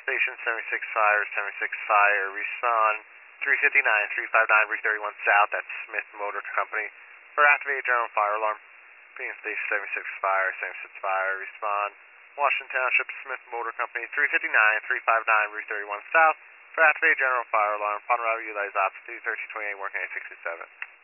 Station 76 Fire, 76 Fire, respond 359, 359, Route 31 South, that's Smith Motor Company, for activated general fire alarm. Being Station 76 Fire, 76 Fire, respond Washington Township, Smith Motor Company, 359, 359, Route 31 South, for activated general fire alarm. Upon arrival, utilize option 2, 1328, working 867.